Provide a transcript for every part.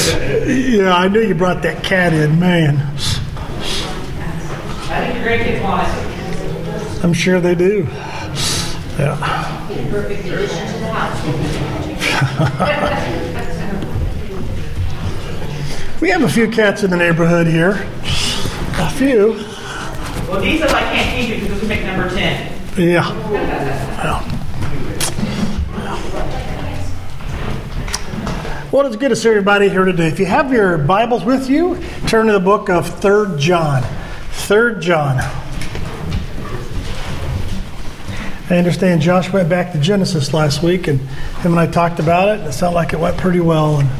Yeah, I knew you brought that cat in, man. I think the grandkids want it. I'm sure they do. Yeah. Perfect addition to the house. We have a few cats in the neighborhood here. A few. Well, these are like can't keep it because we make number 10. Yeah. Well. Well, it's good to see everybody here today. If you have your Bibles with you, turn to the book of 3 John. 3 John. I understand Josh went back to Genesis last week, and him and I talked about it. It sounded like it went pretty well. And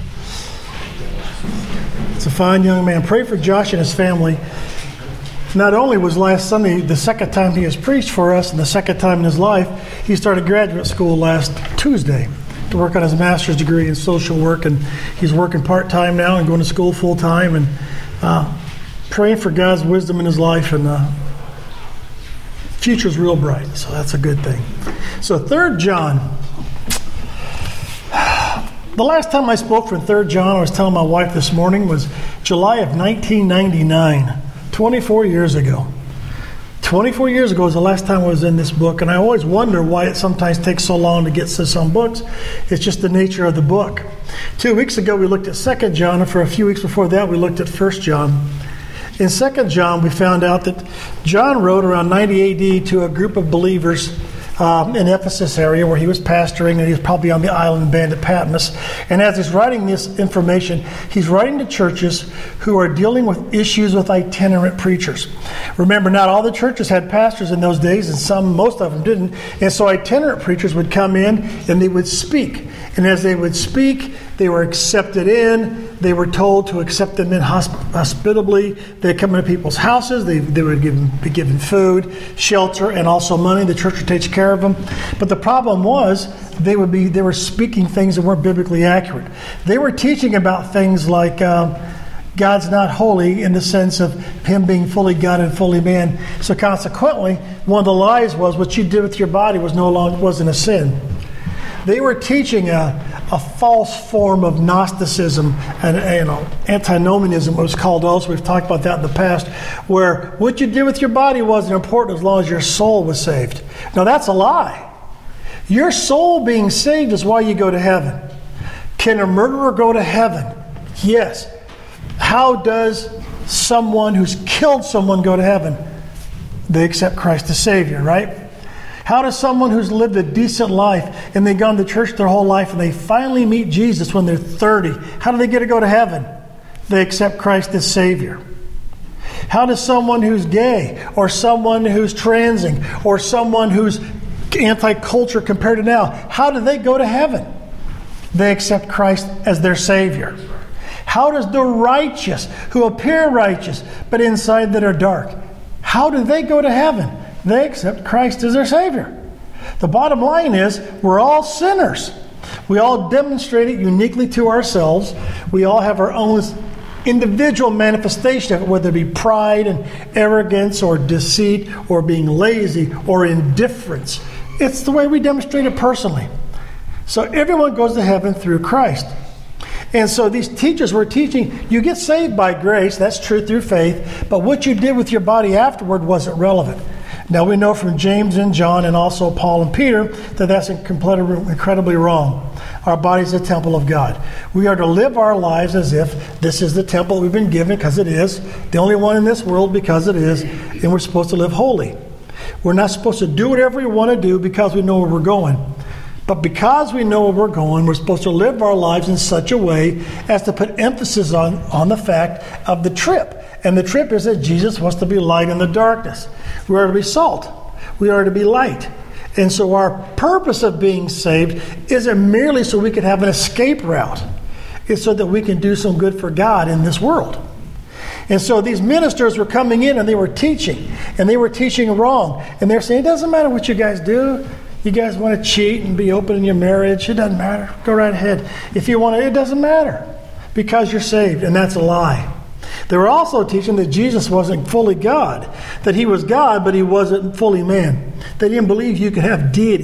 it's a fine young man. Pray for Josh and his family. Not only was last Sunday the second time he has preached for us and the second time in his life, he started graduate school last Tuesday to work on his master's degree in social work, and he's working part-time now and going to school full-time, and praying for God's wisdom in his life, and future's real bright, so that's a good thing. So 3 John. The last time I spoke from 3 John, I was telling my wife this morning, was July of 1999, 24 years ago. 24 years ago was the last time I was in this book, and I always wonder why it sometimes takes so long to get to some books. It's just the nature of the book. 2 weeks ago, we looked at 2 John, and for a few weeks before that, we looked at 1 John. In 2 John, we found out that John wrote around 90 AD to a group of believers in Ephesus area where he was pastoring, and he was probably on the island band at Patmos. And as he's writing this information, he's writing to churches who are dealing with issues with itinerant preachers. Remember, not all the churches had pastors in those days, and most of them didn't. And so itinerant preachers would come in and they would speak. And as they would speak, they were accepted in. They were told to accept them in hospitably. They'd come into people's houses. They would be given food, shelter, and also money. The church would take care of them. But the problem was they were speaking things that weren't biblically accurate. They were teaching about things like God's not holy in the sense of him being fully God and fully man. So consequently, one of the lies was what you did with your body wasn't a sin. They were teaching a false form of Gnosticism and antinomianism, it was called also. We've talked about that in the past, where what you did with your body wasn't important as long as your soul was saved. Now that's a lie. Your soul being saved is why you go to heaven. Can a murderer go to heaven? Yes. How does someone who's killed someone go to heaven? They accept Christ as Savior, right? How does someone who's lived a decent life and they've gone to church their whole life and they finally meet Jesus when they're 30, how do they get to go to heaven? They accept Christ as Savior. How does someone who's gay or someone who's transing or someone who's anti-culture compared to now, how do they go to heaven? They accept Christ as their Savior. How does the righteous who appear righteous but inside that are dark, how do they go to heaven? They accept Christ as their Savior. The bottom line is we're all sinners. We all demonstrate it uniquely to ourselves. We all have our own individual manifestation of it, whether it be pride and arrogance or deceit or being lazy or indifference. It's the way we demonstrate it personally. So everyone goes to heaven through Christ. And so these teachers were teaching, you get saved by grace, that's true through faith, but what you did with your body afterward wasn't relevant. Now we know from James and John and also Paul and Peter that that's incredibly wrong. Our body is a temple of God. We are to live our lives as if this is the temple we've been given, because it is, the only one in this world because it is, and we're supposed to live holy. We're not supposed to do whatever we want to do because we know where we're going. But because we know where we're going, we're supposed to live our lives in such a way as to put emphasis on the fact of the trip. And the trip is that Jesus wants to be light in the darkness. We are to be salt. We are to be light. And so our purpose of being saved isn't merely so we can have an escape route. It's so that we can do some good for God in this world. And so these ministers were coming in and they were teaching. And they were teaching wrong. And they're saying, it doesn't matter what you guys do. You guys want to cheat and be open in your marriage, it doesn't matter. Go right ahead. If you want to, it doesn't matter. Because you're saved. And that's a lie. They were also teaching that Jesus wasn't fully God. That he was God, but he wasn't fully man. They didn't believe you could have deity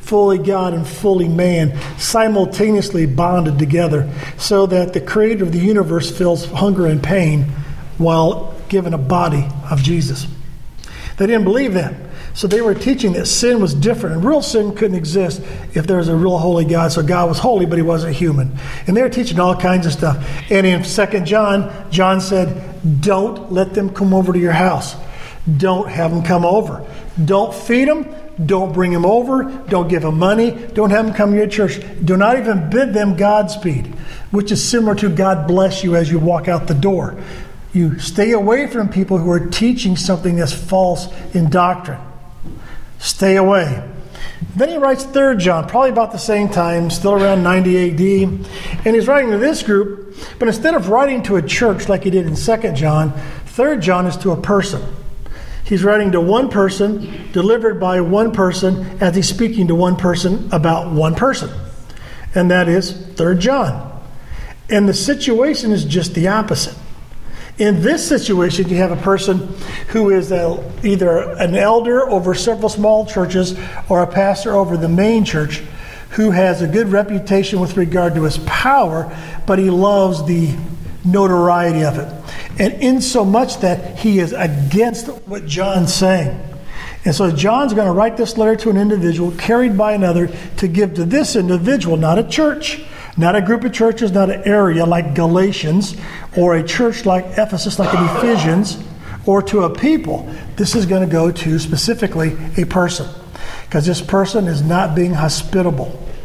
fully God and fully man, simultaneously bonded together, so that the creator of the universe feels hunger and pain while given a body of Jesus. They didn't believe that. So they were teaching that sin was different, and real sin couldn't exist if there was a real holy God. So God was holy, but he wasn't human. And they were teaching all kinds of stuff. And in 2 John, John said, don't let them come over to your house. Don't have them come over. Don't feed them. Don't bring them over. Don't give them money. Don't have them come to your church. Do not even bid them Godspeed, which is similar to God bless you as you walk out the door. You stay away from people who are teaching something that's false in doctrine. Stay away. Then he writes 3 John, probably about the same time, still around 90 AD. And he's writing to this group, but instead of writing to a church like he did in 2 John, 3 John is to a person. He's writing to one person, delivered by one person, as he's speaking to one person about one person. And that is 3 John. And the situation is just the opposite. In this situation, you have a person who is either an elder over several small churches or a pastor over the main church who has a good reputation with regard to his power, but he loves the notoriety of it. And in so much that he is against what John's saying. And so John's going to write this letter to an individual carried by another to give to this individual, not a church, not a group of churches, not an area like Galatians, or a church like Ephesus, like in Ephesians, or to a people. This is going to go to specifically a person, because this person is not being hospitable,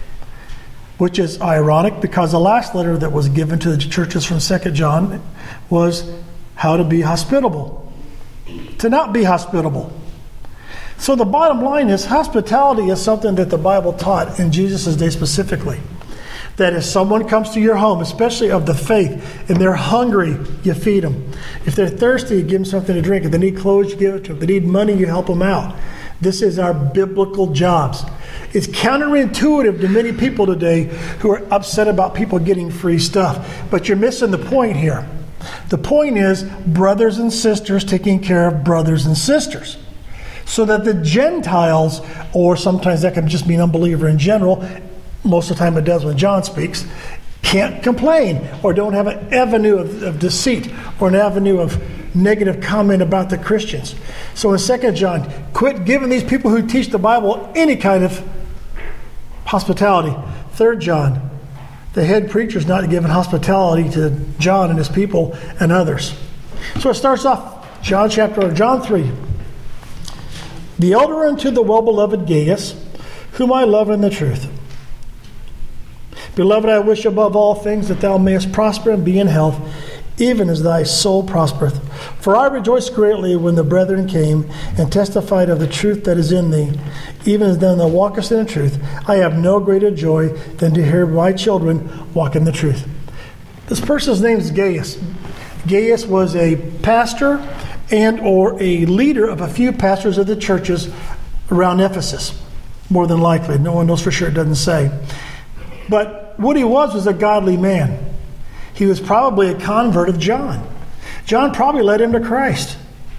which is ironic because the last letter that was given to the churches from 2 John was how to be hospitable, to not be hospitable. So the bottom line is hospitality is something that the Bible taught in Jesus' day specifically. That if someone comes to your home, especially of the faith, and they're hungry, you feed them. If they're thirsty, you give them something to drink. If they need clothes, you give it to them. If they need money, you help them out. This is our biblical jobs. It's counterintuitive to many people today who are upset about people getting free stuff. But you're missing the point here. The point is brothers and sisters taking care of brothers and sisters. So that the Gentiles, or sometimes that can just mean unbeliever in general, most of the time it does when John speaks, can't complain or don't have an avenue of deceit or an avenue of negative comment about the Christians. So in 2 John, quit giving these people who teach the Bible any kind of hospitality. 3 John, the head preacher is not giving hospitality to John and his people and others. So it starts off, John 3. The elder unto the well-beloved Gaius, whom I love in the truth. Beloved, I wish above all things that thou mayest prosper and be in health, even as thy soul prospereth. For I rejoiced greatly when the brethren came and testified of the truth that is in thee, even as thou walkest in the truth. I have no greater joy than to hear my children walk in the truth. This person's name is Gaius. Gaius was a pastor and or a leader of a few pastors of the churches around Ephesus, more than likely. No one knows for sure, it doesn't say. But what he was a godly man. He was probably a convert of John. John probably led him to Christ.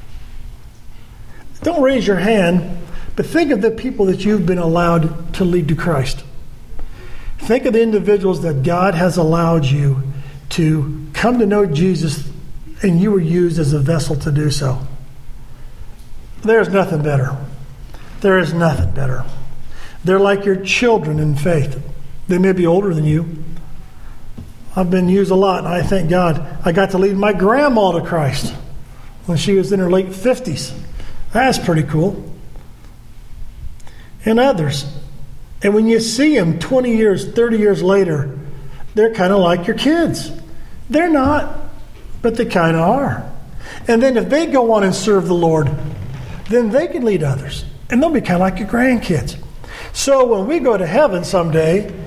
Don't raise your hand, but think of the people that you've been allowed to lead to Christ. Think of the individuals that God has allowed you to come to know Jesus, and you were used as a vessel to do so. There's nothing better. There is nothing better. They're like your children in faith. They may be older than you. I've been used a lot, and I thank God I got to lead my grandma to Christ when she was in her late 50s. That's pretty cool. And others. And when you see them 20 years, 30 years later, they're kind of like your kids. They're not, but they kind of are. And then if they go on and serve the Lord, then they can lead others. And they'll be kind of like your grandkids. So when we go to heaven someday,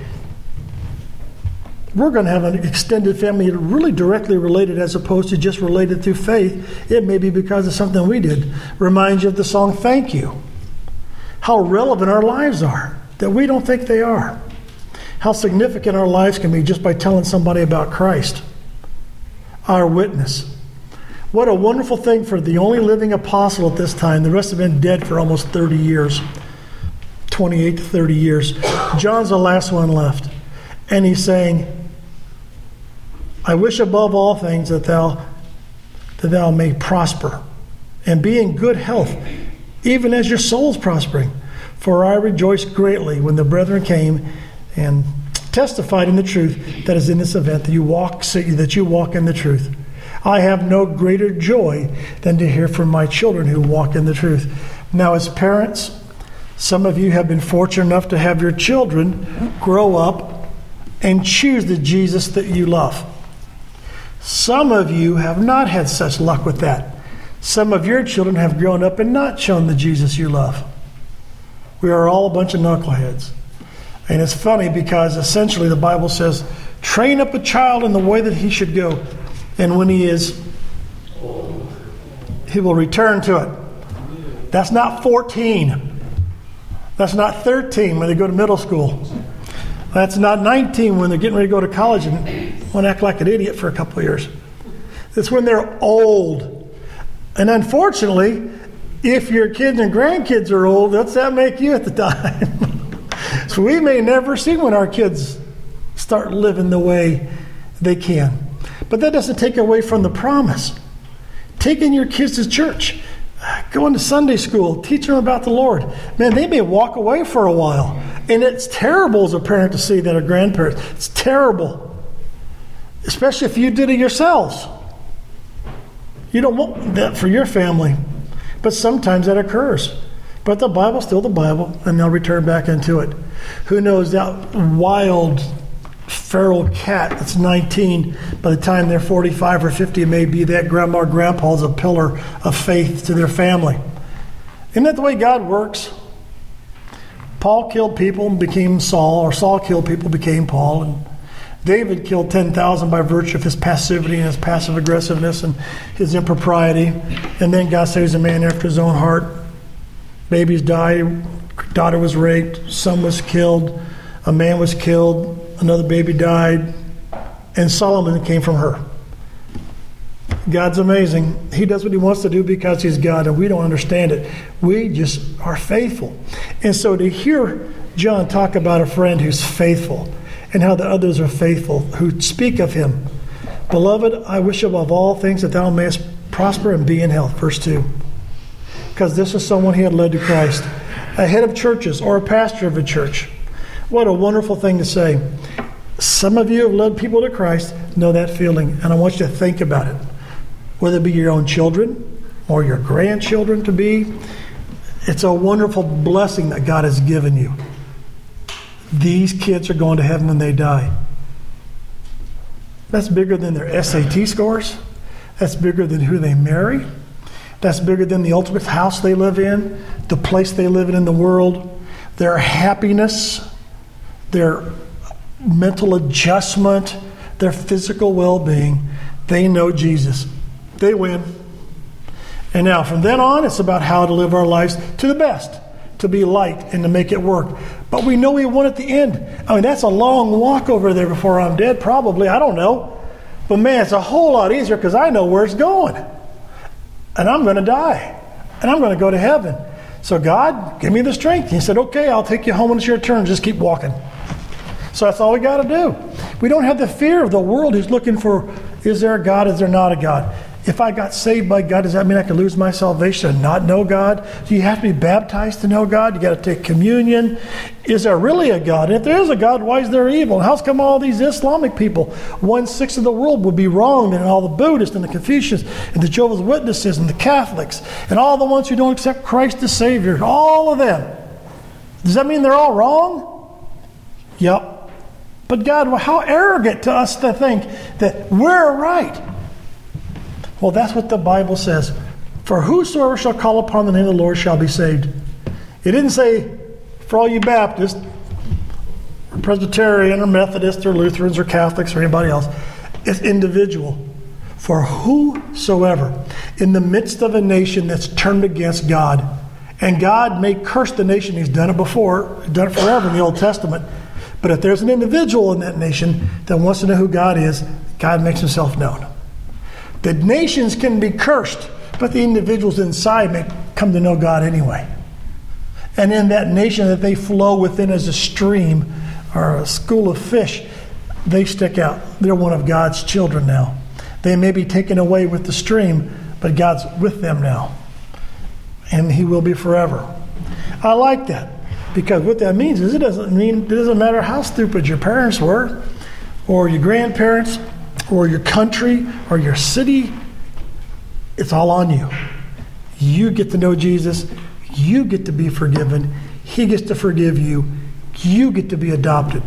we're going to have an extended family really directly related as opposed to just related through faith. It may be because of something we did. Reminds you of the song, Thank You. How relevant our lives are, that we don't think they are. How significant our lives can be just by telling somebody about Christ. Our witness. What a wonderful thing for the only living apostle at this time. The rest have been dead for almost 30 years. 28 to 30 years. John's the last one left. And he's saying, I wish above all things that thou may prosper and be in good health, even as your soul's prospering. For I rejoiced greatly when the brethren came and testified in the truth that is in this event, that you walk in the truth. I have no greater joy than to hear from my children who walk in the truth. Now, as parents, some of you have been fortunate enough to have your children grow up and choose the Jesus that you love. Some of you have not had such luck with that. Some of your children have grown up and not shown the Jesus you love. We are all a bunch of knuckleheads. And it's funny because essentially the Bible says, train up a child in the way that he should go. And when he is old, he will return to it. That's not 14. That's not 13 when they go to middle school. That's not 19 when they're getting ready to go to college and want to act like an idiot for a couple of years. It's when they're old. And unfortunately, if your kids and grandkids are old, what's that make you at the time? So we may never see when our kids start living the way they can. But that doesn't take away from the promise. Taking your kids to church, going to Sunday school, teaching them about the Lord. Man, they may walk away for a while. And it's terrible as a parent to see that, or grandparents. It's terrible. Especially if you did it yourselves. You don't want that for your family. But sometimes that occurs. But the Bible's still the Bible, and they'll return back into it. Who knows, that wild feral cat that's 19, by the time they're 45 or 50, it may be that grandma or grandpa's a pillar of faith to their family. Isn't that the way God works? Paul killed people and became Saul, or Saul killed people, became Paul, and David killed 10,000 by virtue of his passivity and his passive aggressiveness and his impropriety. And then God saves a man after his own heart. Babies died, daughter was raped, son was killed, a man was killed, another baby died, and Solomon came from her. God's amazing. He does what he wants to do because he's God, and we don't understand it. We just are faithful. And so to hear John talk about a friend who's faithful and how the others are faithful, who speak of him. Beloved, I wish above all things that thou mayest prosper and be in health. Verse 2. Because this is someone he had led to Christ. A head of churches or a pastor of a church. What a wonderful thing to say. Some of you have led people to Christ, know that feeling, and I want you to think about it. Whether it be your own children or your grandchildren to be, it's a wonderful blessing that God has given you. These kids are going to heaven when they die. That's bigger than their SAT scores. That's bigger than who they marry. That's bigger than the ultimate house they live in, the place they live in the world, their happiness, their mental adjustment, their physical well-being. They know Jesus. They win. And now from then on, it's about how to live our lives to the best, to be light and to make it work. But we know we won at the end. I mean, that's a long walk over there before I'm dead, probably. I don't know. But man, it's a whole lot easier because I know where it's going. And I'm going to die. And I'm going to go to heaven. So God, give me the strength. He said, okay, I'll take you home when it's your turn. Just keep walking. So that's all we got to do. We don't have the fear of the world who's looking for, is there a God, is there not a God? If I got saved by God, does that mean I could lose my salvation and not know God? Do you have to be baptized to know God? You got to take communion. Is there really a God? And if there is a God, why is there evil? And how's come all these Islamic people, 1/6 of the world would be wrong, and all the Buddhists and the Confucians and the Jehovah's Witnesses and the Catholics and all the ones who don't accept Christ as Savior, all of them. Does that mean they're all wrong? Yep. But God, how arrogant to us to think that we're right. Well, that's what the Bible says. For whosoever shall call upon the name of the Lord shall be saved. It didn't say for all you Baptists, or Presbyterian, or Methodists, or Lutherans, or Catholics, or anybody else. It's individual. For whosoever, in the midst of a nation that's turned against God, and God may curse the nation, he's done it before, done it forever in the Old Testament. But if there's an individual in that nation that wants to know who God is, God makes himself known. The nations can be cursed, but the individuals inside may come to know God anyway. And in that nation that they flow within as a stream or a school of fish, they stick out. They're one of God's children now. They may be taken away with the stream, but God's with them now. And He will be forever. I like that, because what that means is it doesn't matter how stupid your parents were, or your grandparents, or your country, or your city. It's all on you. You get to know Jesus. You get to be forgiven. He gets to forgive you. You get to be adopted.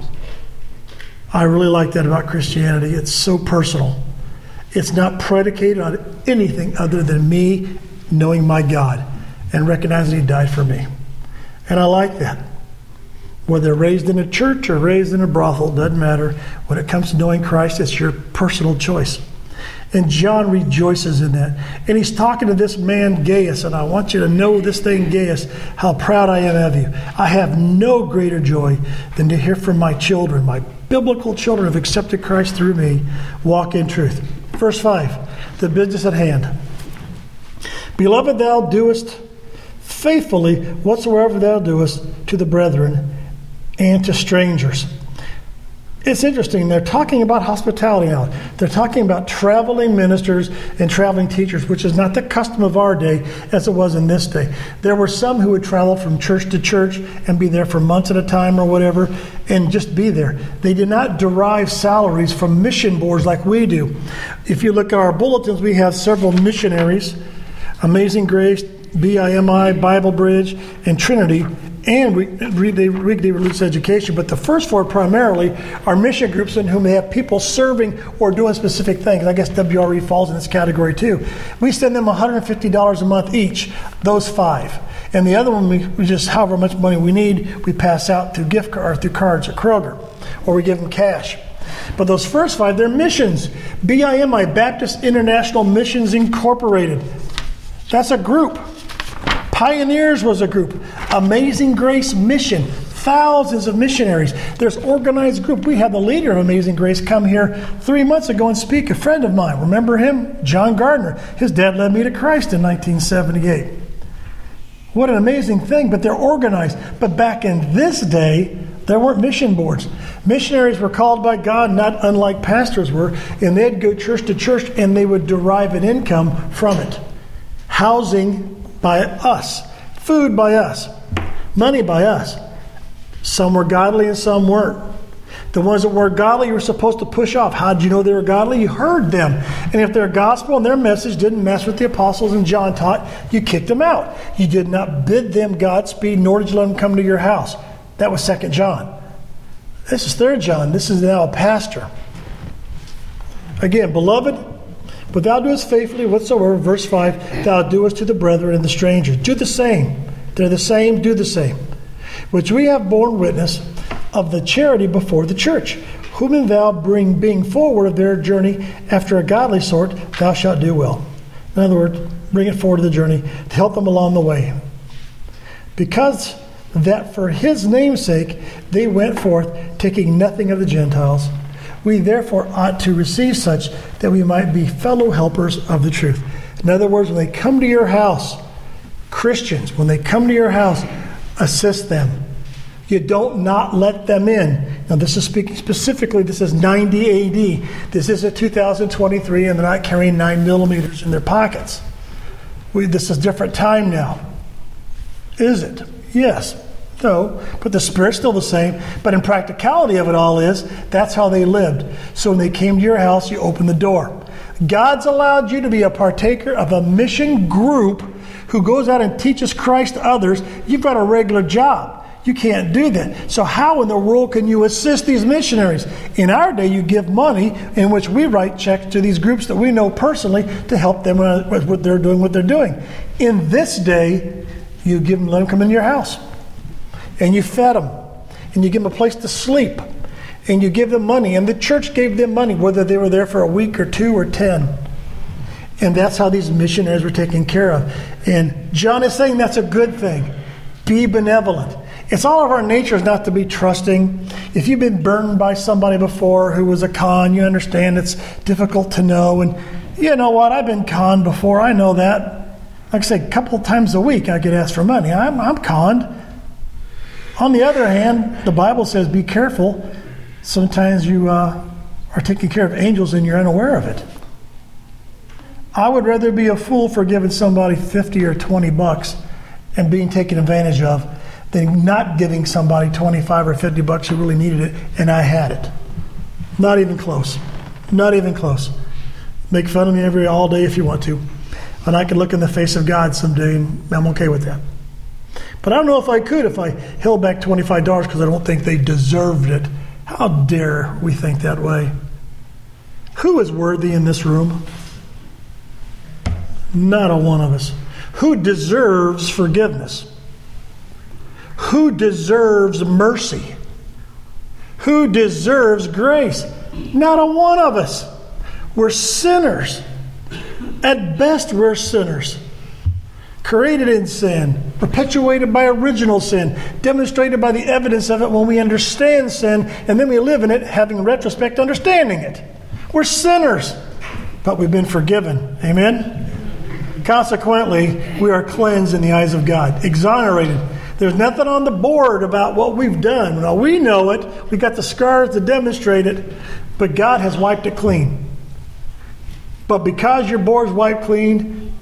I really like that about Christianity. It's so personal. It's not predicated on anything other than me knowing my God and recognizing He died for me. And I like that. Whether raised in a church or raised in a brothel, doesn't matter. When it comes to knowing Christ, it's your personal choice. And John rejoices in that. And he's talking to this man, Gaius, and I want you to know this thing, Gaius, how proud I am of you. I have no greater joy than to hear from my children, my biblical children who have accepted Christ through me, walk in truth. Verse 5, the business at hand. Beloved, thou doest faithfully whatsoever thou doest to the brethren and to strangers. It's interesting. They're talking about hospitality now. They're talking about traveling ministers and traveling teachers, which is not the custom of our day as it was in this day. There were some who would travel from church to church and be there for months at a time or whatever and just be there. They did not derive salaries from mission boards like we do. If you look at our bulletins, we have several missionaries, Amazing Grace, BIMI, Bible Bridge, and Trinity, and they religious education. But the first four primarily are mission groups in whom they have people serving or doing specific things. I guess WRE falls in this category too. We send them $150 a month each, those five. And the other one, we just, however much money we need, we pass out through gift card, or through cards at Kroger, or we give them cash. But those first five, they're missions. BIMI, Baptist International Missions Incorporated. That's a group. Pioneers was a group. Amazing Grace Mission. Thousands of missionaries. There's organized group. We had the leader of Amazing Grace come here 3 months ago and speak. A friend of mine. Remember him? John Gardner. His dad led me to Christ in 1978. What an amazing thing. But they're organized. But back in this day, there weren't mission boards. Missionaries were called by God, not unlike pastors were. And they'd go church to church and they would derive an income from it. Housing by us, food by us, money by us. Some were godly and some weren't. The ones that were godly, you were supposed to push off. How did you know they were godly? You heard them. And if their gospel and their message didn't mess with the apostles and John taught, you kicked them out. You did not bid them Godspeed, nor did you let them come to your house. That was 2 John. This is 3 John. This is now a pastor. Again, beloved, but thou doest faithfully whatsoever, verse 5, thou doest to the brethren and the strangers. Do the same. They're the same, do the same. Which we have borne witness of the charity before the church, whom thou being forward of their journey after a godly sort, thou shalt do well. In other words, bring it forward to the journey to help them along the way. Because that for his name's sake they went forth, taking nothing of the Gentiles. We therefore ought to receive such that we might be fellow helpers of the truth. In other words, when they come to your house, Christians, when they come to your house, assist them. You don't not let them in. Now this is speaking specifically, this is 90 AD. This isn't 2023 and they're not carrying 9mm in their pockets. This is a different time now. Is it? Yes. No, but the Spirit's still the same. But in practicality of it all is, that's how they lived. So when they came to your house, you opened the door. God's allowed you to be a partaker of a mission group who goes out and teaches Christ to others. You've got a regular job. You can't do that. So how in the world can you assist these missionaries? In our day, you give money in which we write checks to these groups that we know personally to help them with what they're doing. In this day, you give them, let them come into your house. And you fed them, and you give them a place to sleep, and you give them money. And the church gave them money, whether they were there for a week or 2 or 10. And that's how these missionaries were taken care of. And John is saying that's a good thing. Be benevolent. It's all of our nature is not to be trusting. If you've been burned by somebody before who was a con, you understand it's difficult to know. And you know what? I've been conned before. I know that. Like I say, a couple of times a week I get asked for money. I'm conned. On the other hand, the Bible says be careful. Sometimes you are taking care of angels and you're unaware of it. I would rather be a fool for giving somebody 50 or 20 bucks and being taken advantage of than not giving somebody 25 or 50 bucks who really needed it, and I had it. Not even close. Not even close. Make fun of me all day if you want to. And I could look in the face of God someday, and I'm okay with that. But I don't know if I could if I held back $25 because I don't think they deserved it. How dare we think that way? Who is worthy in this room? Not a one of us. Who deserves forgiveness? Who deserves mercy? Who deserves grace? Not a one of us. We're sinners. At best, we're sinners. Created in sin, perpetuated by original sin, demonstrated by the evidence of it when we understand sin, and then we live in it, having in retrospect understanding it. We're sinners, but we've been forgiven. Amen? Consequently, we are cleansed in the eyes of God, exonerated. There's nothing on the board about what we've done. Now, we know it. We got the scars to demonstrate it, but God has wiped it clean. But because your board's wiped clean,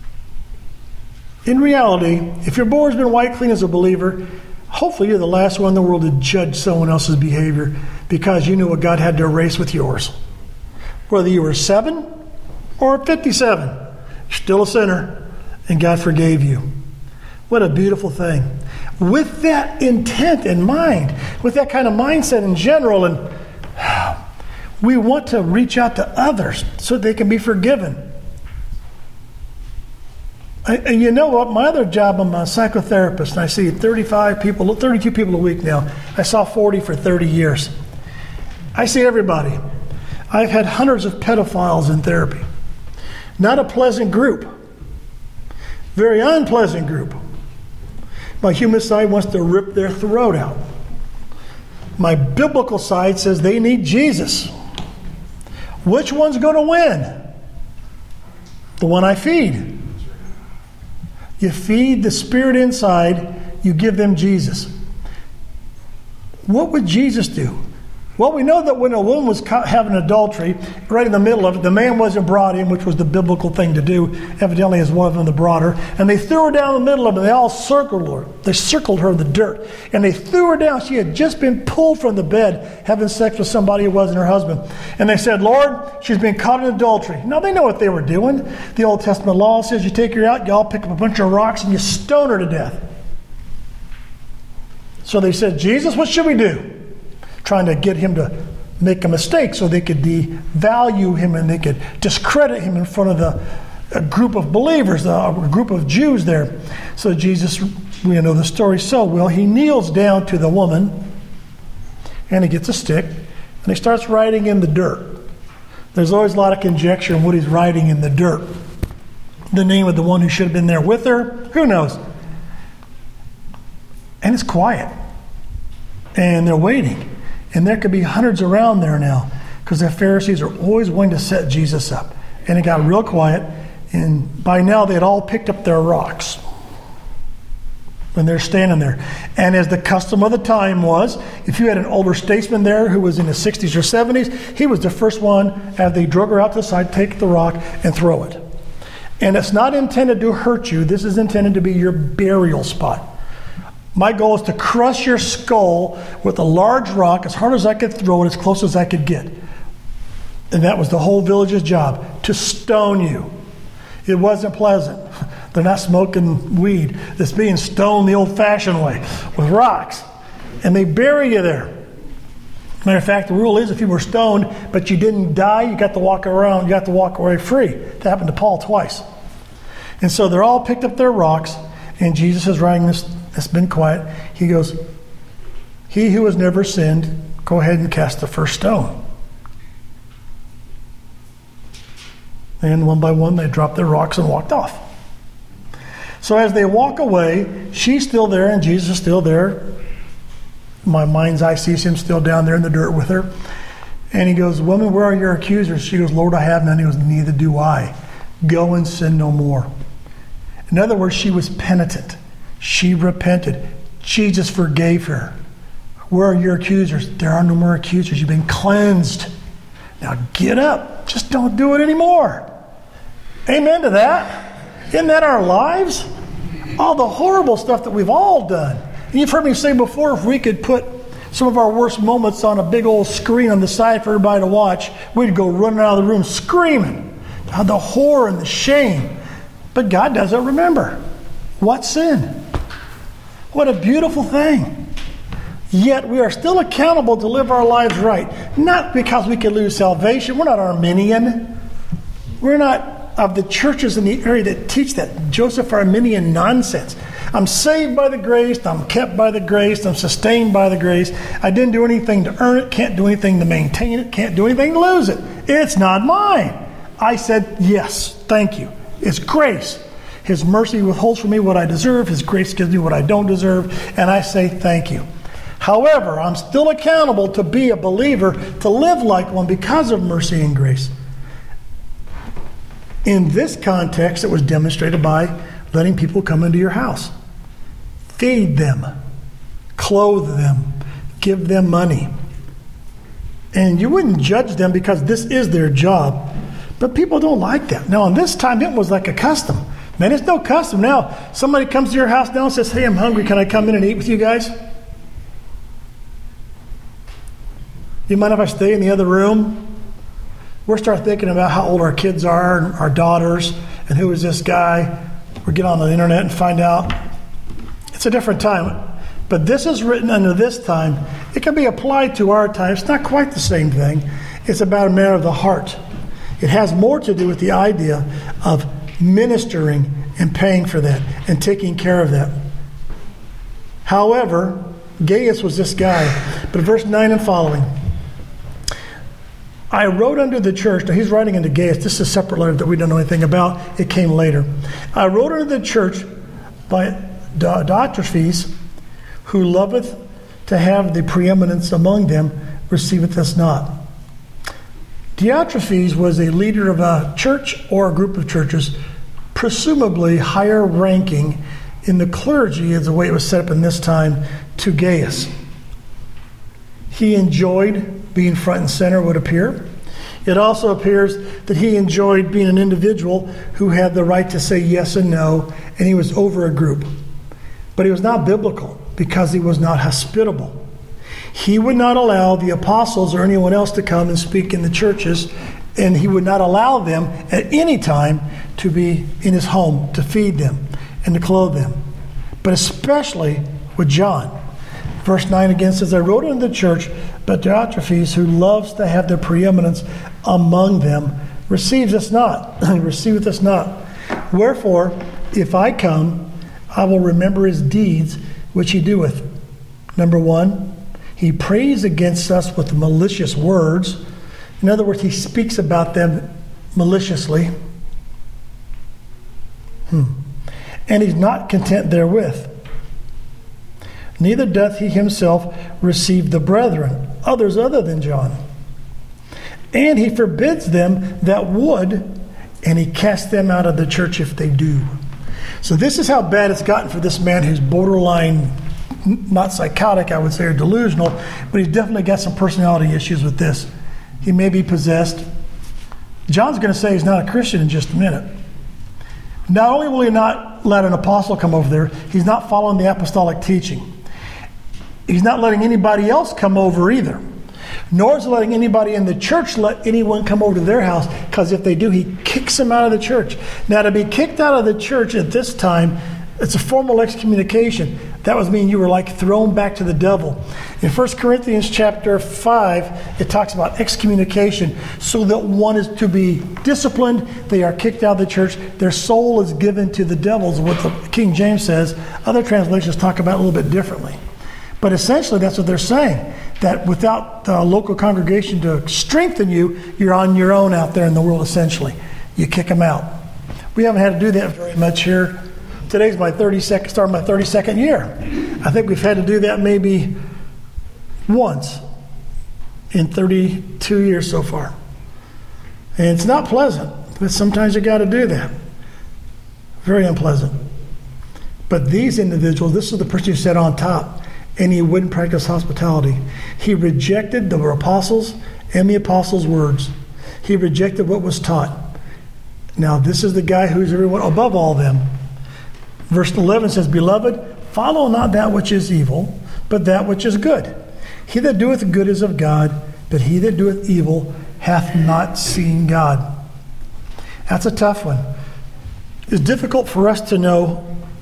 in reality, if your board's been wiped clean as a believer, hopefully you're the last one in the world to judge someone else's behavior because you knew what God had to erase with yours. Whether you were 7 or 57, you're still a sinner, and God forgave you. What a beautiful thing. With that intent in mind, with that kind of mindset in general, and we want to reach out to others so they can be forgiven. And you know what? My other job, I'm a psychotherapist, and I see 32 people a week now. I saw 40 for 30 years. I see everybody. I've had hundreds of pedophiles in therapy. Not a pleasant group. Very unpleasant group. My human side wants to rip their throat out. My biblical side says they need Jesus. Which one's going to win? The one I feed. You feed the spirit inside, you give them Jesus. What would Jesus do? Well, we know that when a woman was having adultery, right in the middle of it, the man wasn't brought in, which was the biblical thing to do. Evidently, as one of them that brought her. And they threw her down in the middle of it. They all circled her. They circled her in the dirt. And they threw her down. She had just been pulled from the bed, having sex with somebody who wasn't her husband. And they said, Lord, she's been caught in adultery. Now, they know what they were doing. The Old Testament law says you take her out, you all pick up a bunch of rocks, and you stone her to death. So they said, Jesus, what should we do? Trying to get him to make a mistake so they could devalue him and they could discredit him in front of a group of believers, a group of Jews there. So Jesus, we know the story so well, he kneels down to the woman and he gets a stick and he starts writing in the dirt. There's always a lot of conjecture on what he's writing in the dirt. The name of the one who should have been there with her, who knows? And it's quiet. And they're waiting. And there could be hundreds around there now because the Pharisees are always wanting to set Jesus up. And it got real quiet. And by now they had all picked up their rocks. And they're standing there. And as the custom of the time was, if you had an older statesman there who was in his 60s or 70s, he was the first one, as they drug her out to the side, take the rock and throw it. And it's not intended to hurt you. This is intended to be your burial spot. My goal is to crush your skull with a large rock as hard as I could throw it, as close as I could get. And that was the whole village's job, to stone you. It wasn't pleasant. They're not smoking weed. It's being stoned the old-fashioned way, with rocks. And they bury you there. Matter of fact, the rule is if you were stoned, but you didn't die, you got to walk around, you got to walk away free. That happened to Paul twice. And so they're all picked up their rocks, and Jesus is writing this. It's been quiet. He goes, he who has never sinned, go ahead and cast the first stone. And one by one, they dropped their rocks and walked off. So as they walk away, she's still there and Jesus is still there. My mind's eye sees him still down there in the dirt with her. And he goes, woman, where are your accusers? She goes, Lord, I have none. He goes, neither do I. Go and sin no more. In other words, she was penitent. She repented. Jesus forgave her. Where are your accusers? There are no more accusers. You've been cleansed. Now get up. Just don't do it anymore. Amen to that. Isn't that our lives? All the horrible stuff that we've all done. And you've heard me say before, if we could put some of our worst moments on a big old screen on the side for everybody to watch, we'd go running out of the room screaming. The horror and the shame. But God doesn't remember. What sin? What a beautiful thing. Yet we are still accountable to live our lives right. Not because we could lose salvation. We're not Arminian. We're not of the churches in the area that teach that Joseph Arminian nonsense. I'm saved by the grace. I'm kept by the grace. I'm sustained by the grace. I didn't do anything to earn it. Can't do anything to maintain it. Can't do anything to lose it. It's not mine. I said, yes, thank you. It's grace. His mercy withholds from me what I deserve. His grace gives me what I don't deserve. And I say thank you. However, I'm still accountable to be a believer, to live like one because of mercy and grace. In this context, it was demonstrated by letting people come into your house. Feed them, clothe them, give them money. And you wouldn't judge them because this is their job. But people don't like that. Now, in this time, it was like a custom. Man, it's no custom now. Somebody comes to your house now and says, hey, I'm hungry. Can I come in and eat with you guys? You mind if I stay in the other room? We'll start thinking about how old our kids are and our daughters and who is this guy. We'll get on the internet and find out. It's a different time. But this is written under this time. It can be applied to our time. It's not quite the same thing. It's about a matter of the heart. It has more to do with the idea of ministering and paying for that and taking care of that. However, Gaius was this guy. But verse 9 and following. I wrote unto the church. Now he's writing into Gaius. This is a separate letter that we don't know anything about. It came later. I wrote unto the church by Diotrephes, who loveth to have the preeminence among them, receiveth us not. Diotrephes was a leader of a church or a group of churches, presumably higher ranking in the clergy, as the way it was set up in this time, to Gaius. He enjoyed being front and center, would appear. It also appears that he enjoyed being an individual who had the right to say yes and no, and he was over a group. But he was not biblical because he was not hospitable. He would not allow the apostles or anyone else to come and speak in the churches, and he would not allow them at any time to be in his home to feed them and to clothe them. But especially with John. Verse 9 again says, I wrote unto the church, but Diotrephes, who loves to have the preeminence among them, receiveth us not. Wherefore, if I come, I will remember his deeds which he doeth. Number 1, he prays against us with malicious words. In other words, he speaks about them maliciously. And he's not content therewith. Neither doth he himself receive the brethren, others other than John. And he forbids them that would, and he casts them out of the church if they do. So this is how bad it's gotten for this man who's borderline, not psychotic, I would say, or delusional, but he's definitely got some personality issues with this. He may be possessed. John's going to say he's not a Christian in just a minute. Not only will he not let an apostle come over there, he's not following the apostolic teaching. He's not letting anybody else come over either. Nor is he letting anybody in the church let anyone come over to their house, because if they do, he kicks them out of the church. Now, to be kicked out of the church at this time, it's a formal excommunication. That would mean you were like thrown back to the devil. In 1 Corinthians chapter 5, it talks about excommunication, so that one is to be disciplined. They are kicked out of the church. Their soul is given to the devils, what the King James says. Other translations talk about it a little bit differently. But essentially, that's what they're saying, that without the local congregation to strengthen you, you're on your own out there in the world, essentially. You kick them out. We haven't had to do that very much here. Today's my 32nd year. I think we've had to do that maybe once in 32 years so far. And it's not pleasant, but sometimes you got to do that. Very unpleasant. But these individuals, this is the person who sat on top, and he wouldn't practice hospitality. He rejected the apostles and the apostles' words. He rejected what was taught. Now, this is the guy who's everyone above all them. Verse 11 says, Beloved, follow not that which is evil, but that which is good. He that doeth good is of God, but he that doeth evil hath not seen God. That's a tough one. It's difficult for us to know.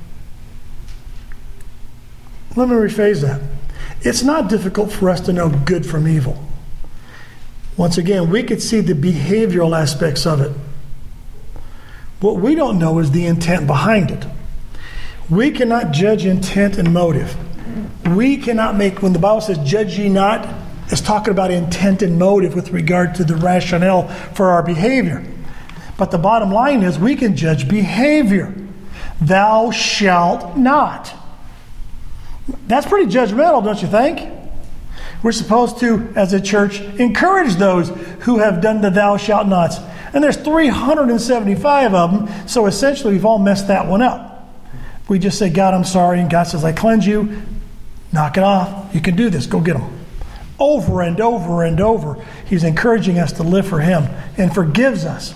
Let me rephrase that. It's not difficult for us to know good from evil. Once again, we could see the behavioral aspects of it. What we don't know is the intent behind it. We cannot judge intent and motive. We cannot make, when the Bible says, judge ye not, it's talking about intent and motive with regard to the rationale for our behavior. But the bottom line is we can judge behavior. Thou shalt not. That's pretty judgmental, don't you think? We're supposed to, as a church, encourage those who have done the thou shalt nots. And there's 375 of them, so essentially we've all messed that one up. We just say, God, I'm sorry, and God says, I cleanse you. Knock it off. You can do this. Go get them. Over and over and over, He's encouraging us to live for Him and forgives us.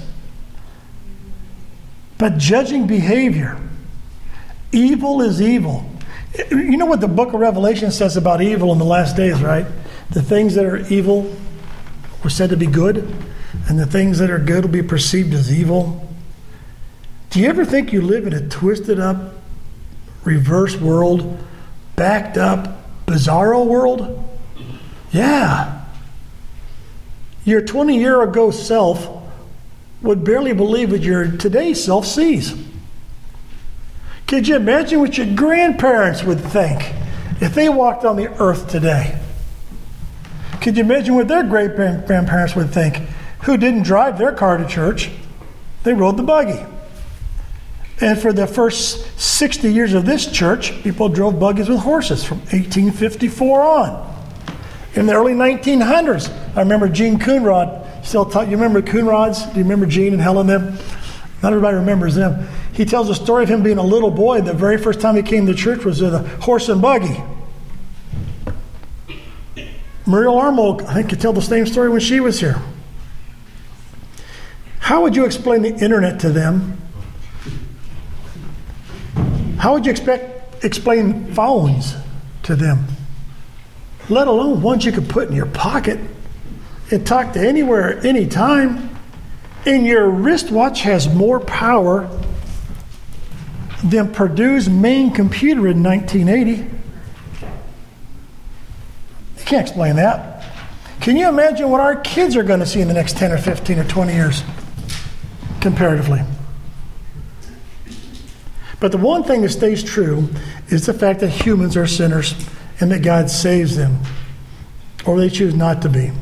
But judging behavior, evil is evil. You know what the book of Revelation says about evil in the last days, right? The things that are evil were said to be good, and the things that are good will be perceived as evil. Do you ever think you live in a twisted up, reverse world, backed up, bizarro world? Yeah. Your 20-year-ago self would barely believe what your today's self sees. Could you imagine what your grandparents would think if they walked on the earth today? Could you imagine what their great-grandparents would think, who didn't drive their car to church? They rode the buggy. And for the first 60 years of this church, people drove buggies with horses from 1854 on. In the early 1900s, I remember Gene Coonrod. You remember Coonrods? Do you remember Gene and Helen them? Not everybody remembers them. He tells a story of him being a little boy. The very first time he came to church was with a horse and buggy. Muriel Armold, I think, could tell the same story when she was here. How would you explain the internet to them? How would you explain phones to them? Let alone ones you could put in your pocket and talk to anywhere, anytime. And your wristwatch has more power than Purdue's main computer in 1980. You can't explain that. Can you imagine what our kids are going to see in the next 10 or 15 or 20 years, comparatively? But the one thing that stays true is the fact that humans are sinners and that God saves them, or they choose not to be.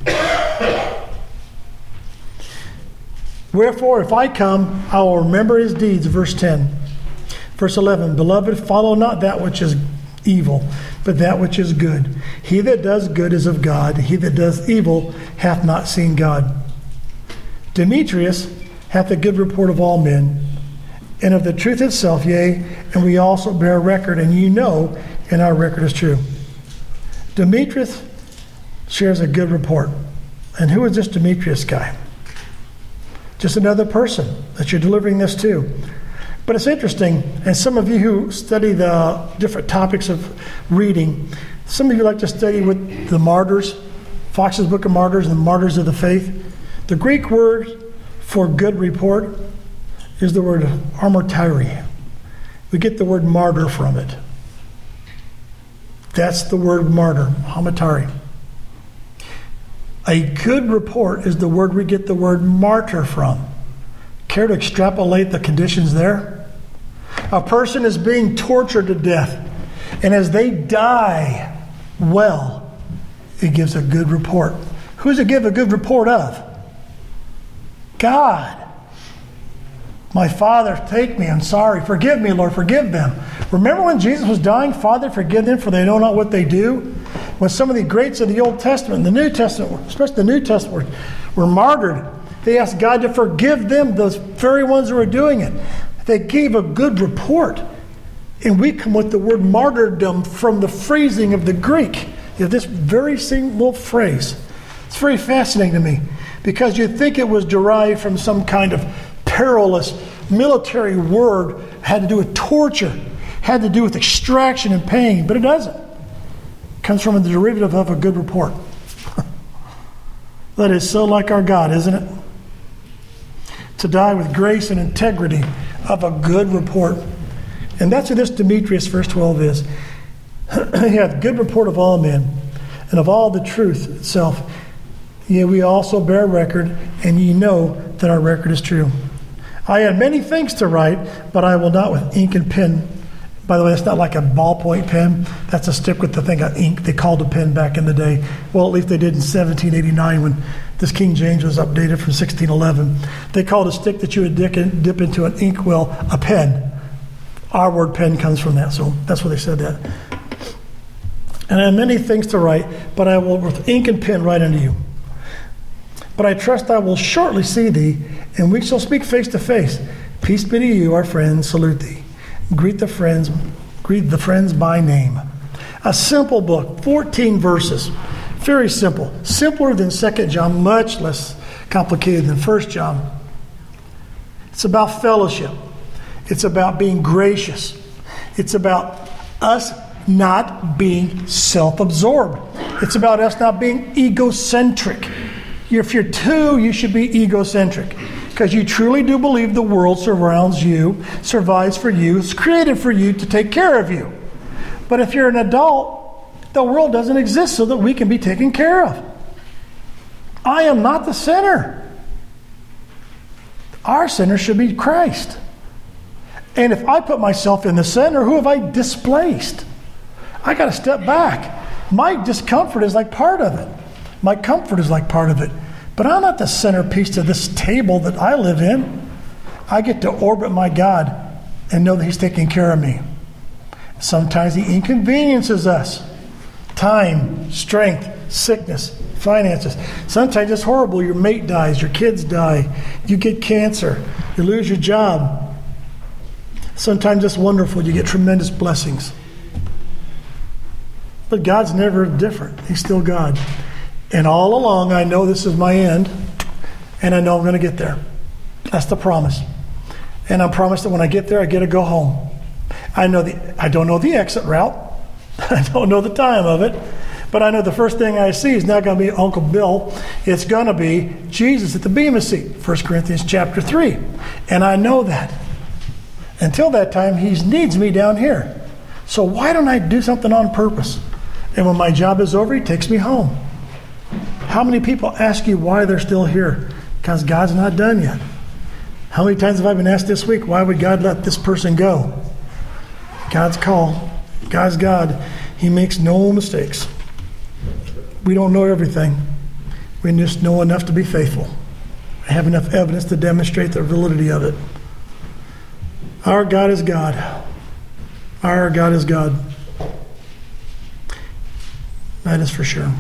Wherefore, if I come, I will remember his deeds, verse 10. Verse 11, Beloved, follow not that which is evil, but that which is good. He that does good is of God. He that does evil hath not seen God. Demetrius hath a good report of all men, and of the truth itself, yea, and we also bear record, and you know, and our record is true. Demetrius shares a good report. And who is this Demetrius guy? Just another person that you're delivering this to. But it's interesting, and some of you who study the different topics of reading, some of you like to study with the martyrs, Fox's Book of Martyrs and the Martyrs of the Faith. The Greek word for good report is the word hamartari. We get the word martyr from it. That's the word martyr, hamartari. A good report is the word we get the word martyr from. Care to extrapolate the conditions there? A person is being tortured to death, and as they die, well, it gives a good report. Who does it give a good report of? God. My Father, take me. I'm sorry. Forgive me, Lord. Forgive them. Remember when Jesus was dying? Father, forgive them, for they know not what they do. When some of the greats of the Old Testament, the New Testament, especially the New Testament, were martyred, they asked God to forgive them, those very ones who were doing it. They gave a good report. And we come with the word martyrdom from the phrasing of the Greek. You have this very single phrase. It's very fascinating to me because you'd think it was derived from some kind of perilous military word, had to do with torture, had to do with extraction and pain, but it doesn't. It comes from the derivative of a good report. That is so like our God, isn't it? To die with grace and integrity of a good report. And that's what this Demetrius, verse 12, is. He hath good report of all men, and of all the truth itself. Yea, we also bear record, and ye know that our record is true. I had many things to write, but I will not with ink and pen. By the way, that's not like a ballpoint pen. That's a stick with the thing of ink they called a pen back in the day. Well, at least they did in 1789 when this King James was updated from 1611. They called a stick that you would dip into an inkwell a pen. Our word pen comes from that, so that's why they said that. And I have many things to write, but I will with ink and pen write unto you. But I trust I will shortly see thee, and we shall speak face to face. Peace be to you, our friends. Salute thee. Greet the friends by name. A simple book, 14 verses. Very simple. Simpler than 2 John, much less complicated than 1 John. It's about fellowship. It's about being gracious. It's about us not being self-absorbed. It's about us not being egocentric. If you're two, you should be egocentric because you truly do believe the world surrounds you, survives for you, is created for you to take care of you. But if you're an adult, the world doesn't exist so that we can be taken care of. I am not the center. Our center should be Christ. And if I put myself in the center, who have I displaced? I got to step back. My discomfort is like part of it. My comfort is like part of it. But I'm not the centerpiece to this table that I live in. I get to orbit my God and know that He's taking care of me. Sometimes He inconveniences us. Time, strength, sickness, finances. Sometimes it's horrible. Your mate dies, your kids die, you get cancer, you lose your job. Sometimes it's wonderful. You get tremendous blessings. But God's never different. He's still God. And all along, I know this is my end, and I know I'm going to get there. That's the promise. And I promise that when I get there, I get to go home. I don't know the exit route. I don't know the time of it. But I know the first thing I see is not going to be Uncle Bill. It's going to be Jesus at the Bema seat, 1 Corinthians chapter 3. And I know that. Until that time, He needs me down here. So why don't I do something on purpose? And when my job is over, He takes me home. How many people ask you why they're still here? Because God's not done yet. How many times have I been asked this week, why would God let this person go? God's call. God's God. He makes no mistakes. We don't know everything. We just know enough to be faithful. I have enough evidence to demonstrate the validity of it. Our God is God. Our God is God. That is for sure.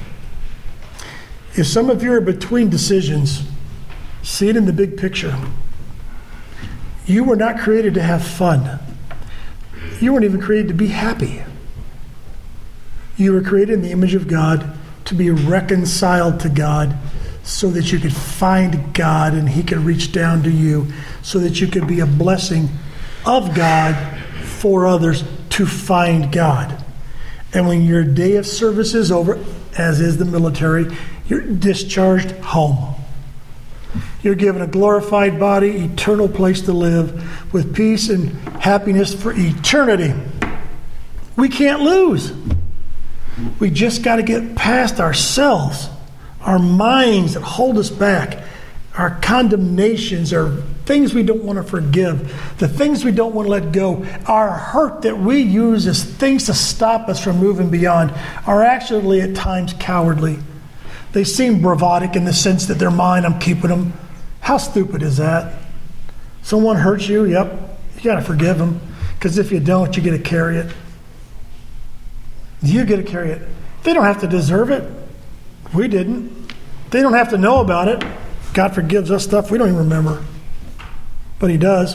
If some of you are between decisions, see it in the big picture. You were not created to have fun. You weren't even created to be happy. You were created in the image of God to be reconciled to God so that you could find God and He could reach down to you so that you could be a blessing of God for others to find God. And when your day of service is over, as is the military, you're discharged home. You're given a glorified body, eternal place to live with peace and happiness for eternity. We can't lose. We just got to get past ourselves, our minds that hold us back, our condemnations, our things we don't want to forgive, the things we don't want to let go, our hurt that we use as things to stop us from moving beyond are actually at times cowardly. They seem bravadic in the sense that they're mine, I'm keeping them. How stupid is that? Someone hurts you, yep, you got to forgive them. Because if you don't, you get to carry it. You get to carry it. They don't have to deserve it. We didn't. They don't have to know about it. God forgives us stuff we don't even remember. But He does.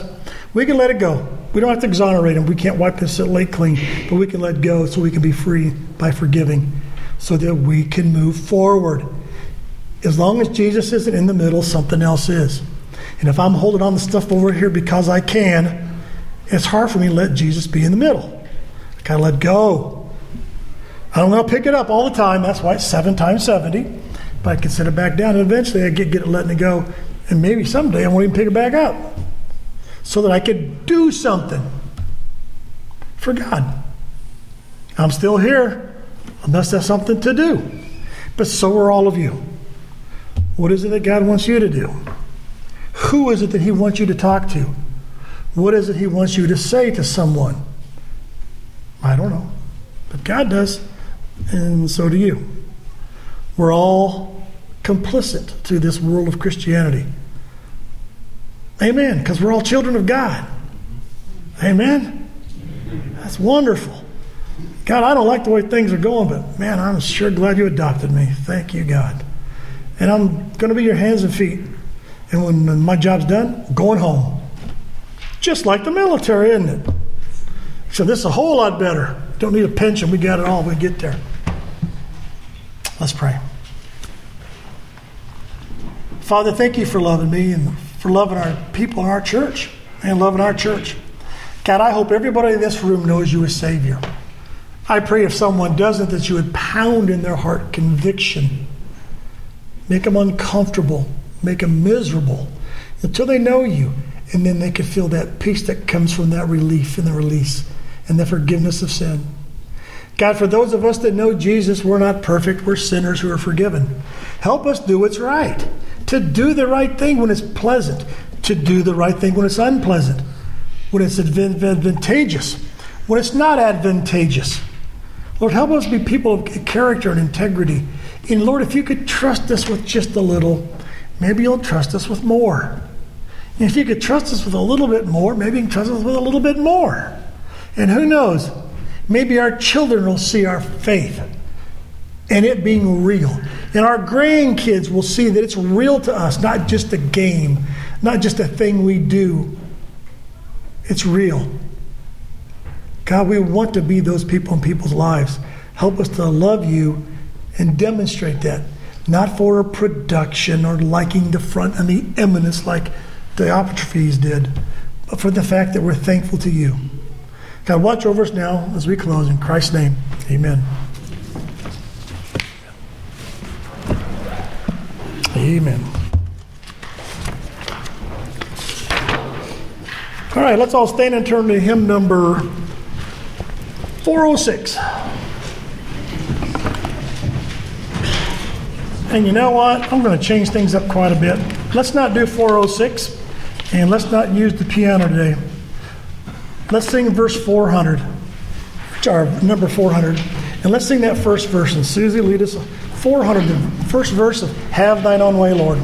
We can let it go. We don't have to exonerate him. We can't wipe this slate clean, but we can let go so we can be free by forgiving so that we can move forward. As long as Jesus isn't in the middle, something else is. And if I'm holding on to stuff over here because I can, it's hard for me to let Jesus be in the middle. I got to let go. I don't want to pick it up all the time. That's why it's 7 times 70. But I can set it back down, and eventually I get it letting it go. And maybe someday I won't even pick it back up, so that I could do something for God. I'm still here. I must have something to do. But so are all of you. What is it that God wants you to do? Who is it that he wants you to talk to? What is it he wants you to say to someone? I don't know. But God does, and so do you. We're all complicit to this world of Christianity. Amen, because we're all children of God. Amen? That's wonderful. God, I don't like the way things are going, but man, I'm sure glad you adopted me. Thank you, God. And I'm going to be your hands and feet. And when my job's done, I'm going home. Just like the military, isn't it? So this is a whole lot better. Don't need a pension. We got it all when we get there. Let's pray. Father, thank you for loving me and for loving our people in our church and loving our church. God, I hope everybody in this room knows you as Savior. I pray if someone doesn't, that you would pound in their heart conviction. Make them uncomfortable. Make them miserable until they know you. And then they can feel that peace that comes from that relief and the release and the forgiveness of sin. God, for those of us that know Jesus, we're not perfect. We're sinners who are forgiven. Help us do what's right. To do the right thing when it's pleasant. To do the right thing when it's unpleasant. When it's advantageous. When it's not advantageous. Lord, help us be people of character and integrity. And Lord, if you could trust us with just a little, maybe you'll trust us with more. And if you could trust us with a little bit more, maybe you can trust us with a little bit more. And who knows, maybe our children will see our faith and it being real. And our grandkids will see that it's real to us, not just a game, not just a thing we do. It's real. God, we want to be those people in people's lives. Help us to love you and demonstrate that. Not for a production or liking the front and the eminence like the Diotrephes did, but for the fact that we're thankful to you. God, watch over us now as we close. In Christ's name, amen. Amen. All right, let's all stand and turn to hymn number 406. And you know what? I'm going to change things up quite a bit. Let's not do 406, and let's not use the piano today. Let's sing verse 400, or number 400, and let's sing that first verse. And Susie, lead us 400, the first verse of "Have Thine Own Way, Lord."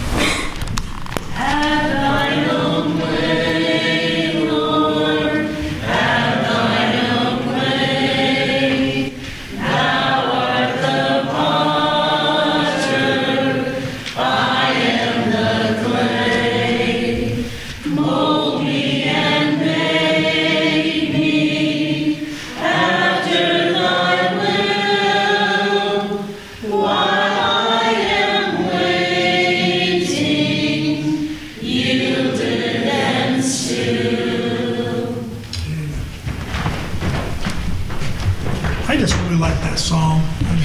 Have Thine own way, Lord. Have Thine own way. Thou art the potter, I am the clay. Mold me and make me after Thy will, while I am waiting, yielded and still. I just really like that song.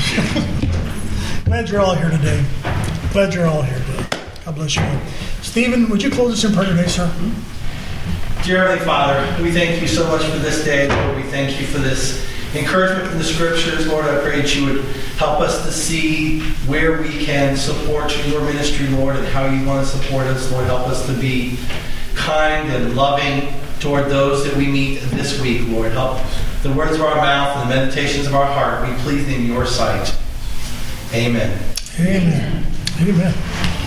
Glad you're all here today. Glad you're all here today. God bless you all. Stephen, would you close us in prayer today, sir? Dear Heavenly Father, we thank you so much for this day, Lord. We thank you for this encouragement from the Scriptures. Lord, I pray that you would help us to see where we can support your ministry, Lord, and how you want to support us. Lord, help us to be kind and loving toward those that we meet this week, Lord. Help the words of our mouth and the meditations of our heart be pleasing in your sight. Amen. Amen. Amen.